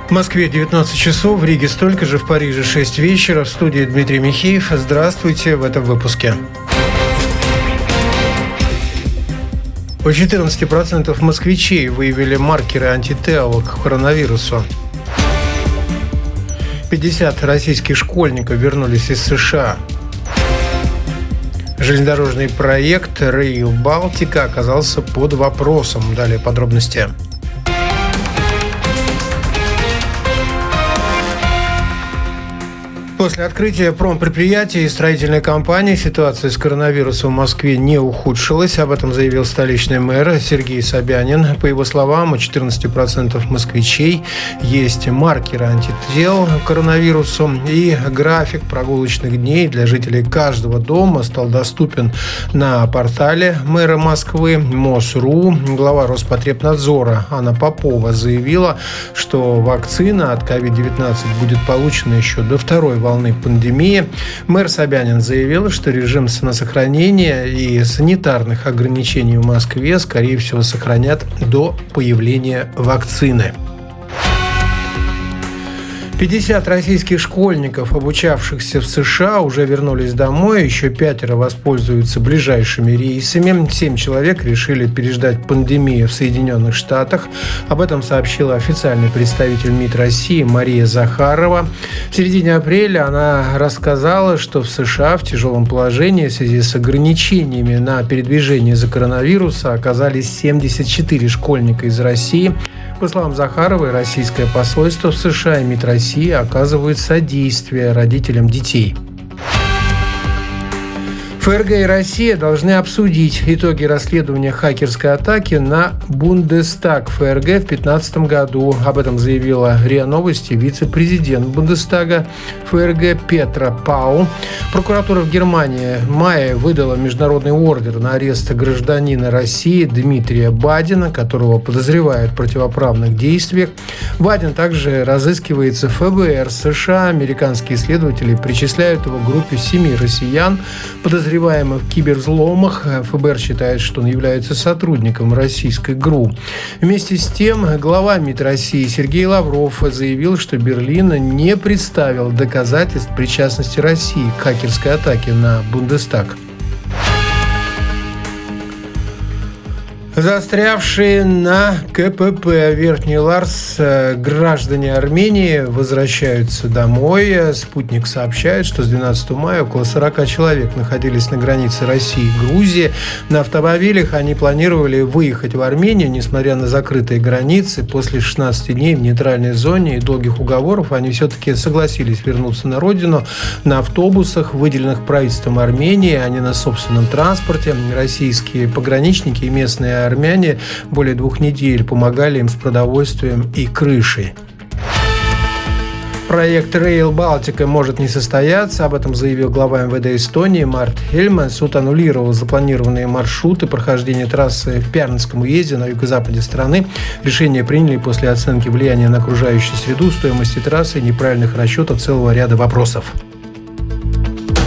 В Москве 19 часов, в Риге столько же, в Париже 6 вечера. В студии Дмитрий Михеев. Здравствуйте в этом выпуске. У 14% москвичей выявили маркеры антитела к коронавирусу. 50 российских школьников вернулись из США. Железнодорожный проект Rail Baltica оказался под вопросом. Далее подробности. После открытия промпредприятий и строительной компании ситуация с коронавирусом в Москве не ухудшилась. Об этом заявил столичный мэр Сергей Собянин. По его словам, у 14% москвичей есть маркеры антител к коронавирусу, и график прогулочных дней для жителей каждого дома стал доступен на портале мэра Москвы МОС.ру. Глава Роспотребнадзора Анна Попова заявила, что вакцина от COVID-19 будет получена еще до второй волны пандемии. Мэр Собянин заявил, что режим самосохранения и санитарных ограничений в Москве, скорее всего, сохранят до появления вакцины. 50 российских школьников, обучавшихся в США, уже вернулись домой. Еще 5 воспользуются ближайшими рейсами. 7 человек решили переждать пандемию в Соединенных Штатах. Об этом сообщила официальный представитель МИД России Мария Захарова. В середине апреля она рассказала, что в США в тяжелом положении в связи с ограничениями на передвижение из-за коронавируса оказались 74 школьника из России. По словам Захаровой, российское посольство в США и МИД России оказывают содействие родителям детей. ФРГ и Россия должны обсудить итоги расследования хакерской атаки на Бундестаг ФРГ в 2015 году. Об этом заявила РИА Новости вице-президент Бундестага ФРГ Петра Пау. Прокуратура в Германии в мае выдала международный ордер на арест гражданина России Дмитрия Бадина, которого подозревают в противоправных действиях. Бадин также разыскивается ФБР США. Американские следователи причисляют его к группе 7 россиян, подозреваемых в кибервзломах. ФБР считает, что он является сотрудником российской ГРУ. Вместе с тем, глава МИД России Сергей Лавров заявил, что Берлин не представил доказательств причастности России к хакерской атаке на Бундестаг. Застрявшие на КПП Верхний Ларс граждане Армении возвращаются домой. Спутник сообщает, что с 12 мая около 40 человек находились на границе России и Грузии. На автомобилях они планировали выехать в Армению, несмотря на закрытые границы. После 16 дней в нейтральной зоне и долгих уговоров они все-таки согласились вернуться на родину на автобусах, выделенных правительством Армении, а не на собственном транспорте. Российские пограничники и местные армяне более 2 недель помогали им с продовольствием и крышей. Проект Rail Baltica может не состояться. Об этом заявил глава МВД Эстонии Март Хельме. Суд аннулировал запланированные маршруты прохождения трассы в Пярнском уезде на юго-западе страны. Решение приняли после оценки влияния на окружающую среду, стоимости трассы и неправильных расчетов целого ряда вопросов.